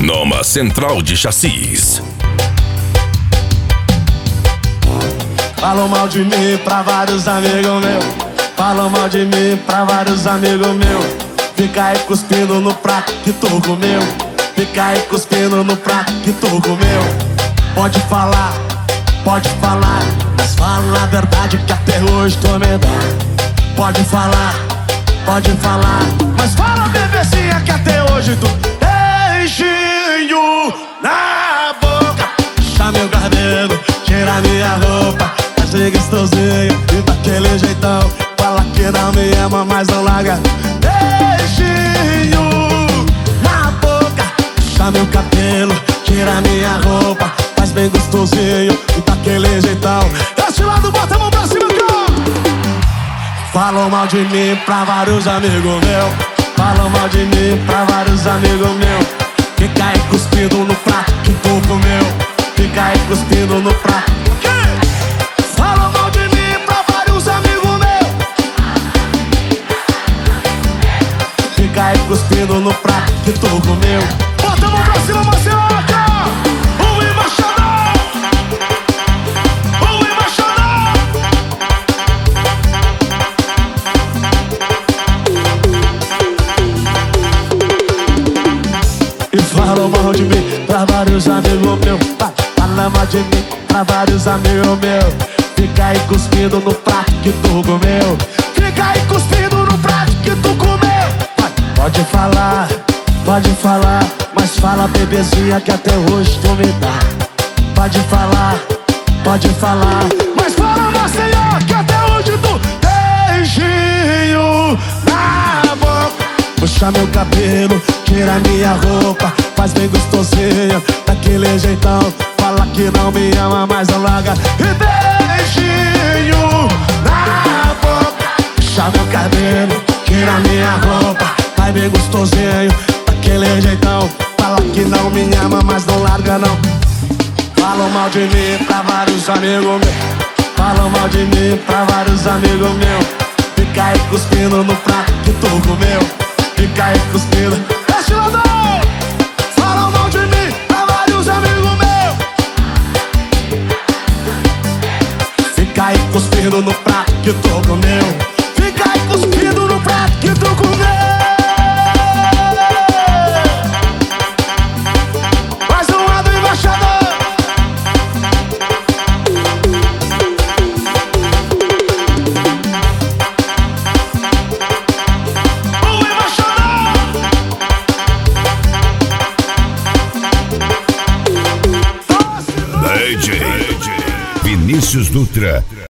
Noma Central de Chassis. Falam mal de mim pra vários amigos meus. Falam mal de mim pra vários amigos meus. Fica aí cuspindo no prato que tu comeu. Fica aí cuspindo no prato que tu comeu. Pode falar, mas fala a verdade que até hoje tu me dá. Pode falar, mas fala bebezinha que até hoje tu beijinho na boca. Puxa meu cabelo, tira minha roupa, faz ser gostosinho e daquele jeitão. Fala que não me ama, mas não larga. Beijinho na boca, puxa meu cabelo, tira minha roupa, faz bem gostosinho e daquele jeitão. Desse lado, bota a mão pra cima, cara. Falam mal de mim pra vários amigos meus. Falam mal de mim pra vários amigos meus. Fica aí cuspindo no prato que tu comeu. Fica aí cuspindo no prato. Falam mal de mim pra vários amigos meus. Fica aí cuspindo no prato que tu comeu. Bota a mão pra cima, Marcelo. Falam mal de mim pra vários amigos meus. Fala mal de mim pra vários amigos meus. Fica aí cuspindo no prato que tu comeu. Fica aí cuspindo no prato que tu comeu. Pode falar, mas fala bebezinha que até hoje tu me dá. Pode falar, mas fala Marcelo que até hoje tu beijinho na boca. Puxa meu cabelo, tira minha roupa, faz bem gostosinho, daquele jeitão. Fala que não me ama, mas não larga. E beijinho na boca. Puxa meu cabelo, tira minha roupa, faz bem gostosinho, daquele jeitão. Fala que não me ama, mas não larga não. Falam mal de mim pra vários amigos meus. Falam mal de mim pra vários amigos meus. Fica aí cuspindo no prato que tu comeu. Fica aí cuspindo. Desce lado. Falam mal de mim pra vários amigos meus. Fica aí cuspindo no prato que tu comeu. Fica aí cuspindo no prato que tu comeu. Mais um lado, embaixador. DJ Vinícius Dutra.